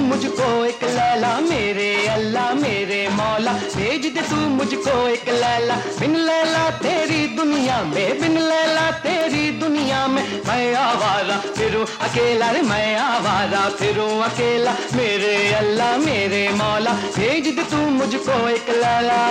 मुझको एक लैला, मेरे अल्लाह मेरे मौला भेज दे तू मुझको एक लैला। बिन लैला तेरी दुनिया में, बिन लैला तेरी दुनिया में मैं आवारा फिरूं अकेला रे, मैं आवारा फिरूं अकेला। मेरे अल्लाह मेरे मौला भेज दे तू मुझको एक लैला।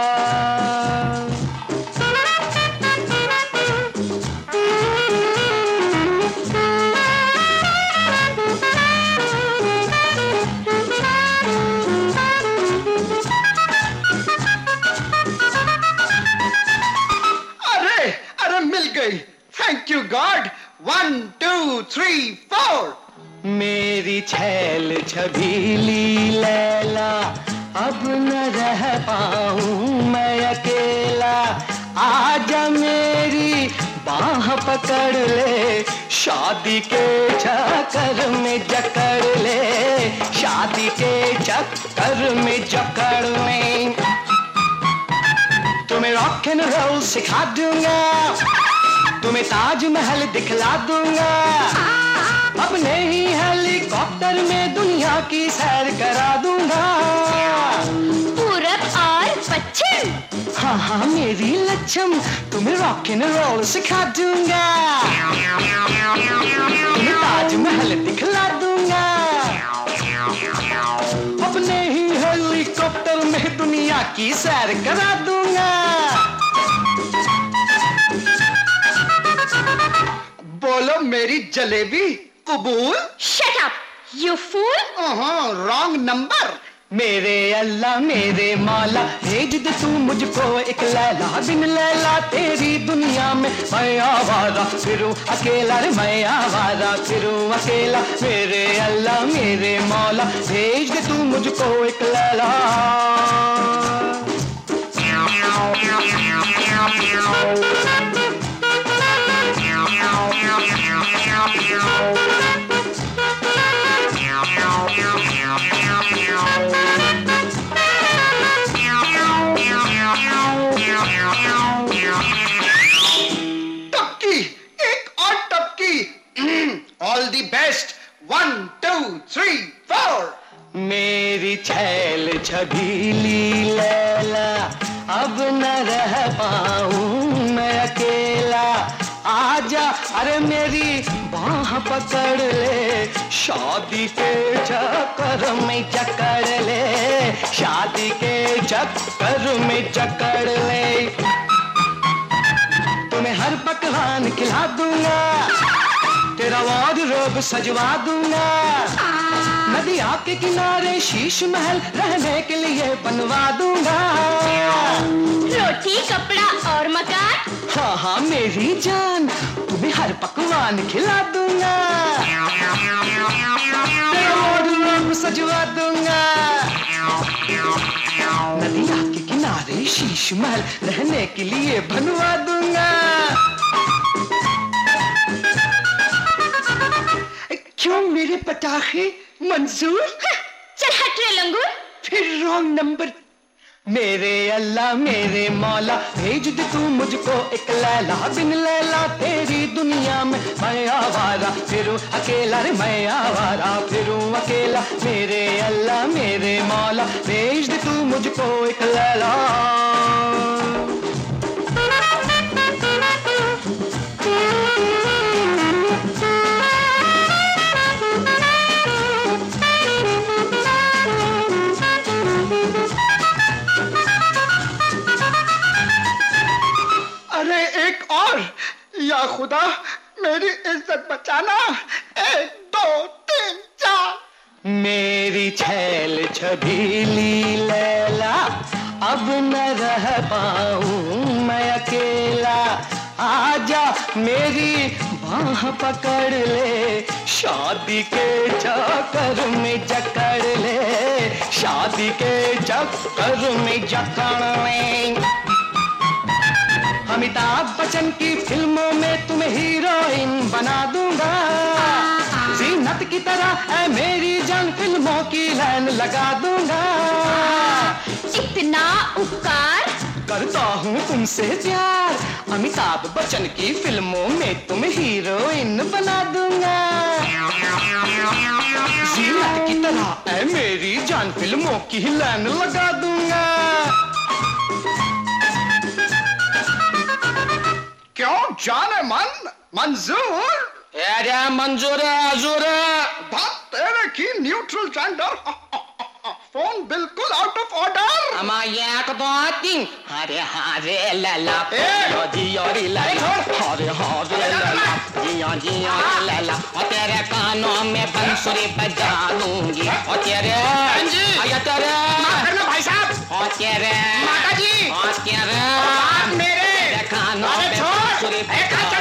Thank you God. 1 2 3 4। मेरी छैल छबीली लैला अब न रह पाऊं मैं अकेला। आजा मेरी बाह पकड़ ले, शादी के चक्कर में जकड़ ले, शादी के चक्कर में जकड़ ले। तुम्हें रॉक एंड रोल सिखा दूंगा, तुम्हें ताजमहल दिखला दूंगा, अपने ही हेलीकॉप्टर में दुनिया की सैर करा दूंगा। पूरब और पश्चिम, हाँ हाँ मेरी लक्ष्म, तुम्हें रॉक एंड रोल सिखा दूंगा, तुम्हें ताजमहल दिखला दूंगा, अपने ही हेलीकॉप्टर में दुनिया की सैर करा दूंगा। बोलो मेरी जलेबी कबूल। Shut up you fool. Wrong number. मेरे अल्लाह मेरे मौला भेज दे तू मुझको एक लैला। बिन लैला तेरी दुनिया में मैं आवारा फिरूं अकेला रे, मैं आवारा फिरूं अकेला। मेरे अल्लाह मेरे मौला भेज दे तू मुझको एक लैला। टपकी, एक और टपकी। All the best. 1 2 3 4। मेरी छैल छबीली लैला अब न रह पाऊं मैं अकेला। आजा अरे मेरी बाह पकड़ ले, शादी के चक्कर में जकड़ ले, शादी के चक्कर में जकड़ ले। तुम्हें हर पकवान खिला दूंगा, तेरा वार्डरोब सजवा दूंगा, नदिया के किनारे शीश महल रहने के लिए बनवा दूंगा। रोटी कपड़ा और मकान, हाँ हाँ मेरी जान, तुम्हें हर पकवान खिला दूंगा, तेरा वार्डरोब सजवा दूंगा, नदिया के किनारे शीश महल रहने के लिए बनवा दूंगा। क्यों मेरे पटाखे मंजूर? चल हट रे लंगूर। फिर रॉन्ग नंबर। मेरे अल्लाह मेरे मौला भेज दे तू मुझको एक लैला। बिन लैला तेरी दुनिया में मैं आवारा फिरूं अकेला रे, मैं आवारा फिरूं अकेला। मेरे अल्लाह मेरे मौला भेज दे तू मुझको एक लैला। अरे एक और। या खुदा मेरी इज्जत बचाना। 1 2 3 4। मेरी छैल छबीली लैला अब न रह पाऊं मैं अकेला। आजा मेरी बाह पकड़ ले, शादी के चक्कर में जकड़ ले, शादी के चक्कर में जकड़ ले। अमिताभ बच्चन की फिल्मों में तुम्हें हीरोइन बना दूंगा, जीनत की तरह है मेरी जान फिल्मों की लाइन लगा दूंगा। इतना उपकार करता हूँ तुमसे प्यार, अमिताभ बच्चन की फिल्मों में तुम्हें हीरोइन बना दूंगा, जीनत की तरह ऐ मेरी जान फिल्मों की लाइन लगा दूंगा। क्यों जाने मन मंजूर? अरे मंजूर है हजूर। बात तेरे की न्यूट्रल जेंडर। फोन बिल्कुल आउट ऑफ ऑर्डर। अमा एक दो तीन हरे हरे लला जियो री लला हरे हरे लला जियो जियो लला और तेरे कानों में बंसुरी बजा दूंगी और तेरे आया तेरे भाई साहब और तेरे माता जी और तेरे मेरे कानों में बंसुरी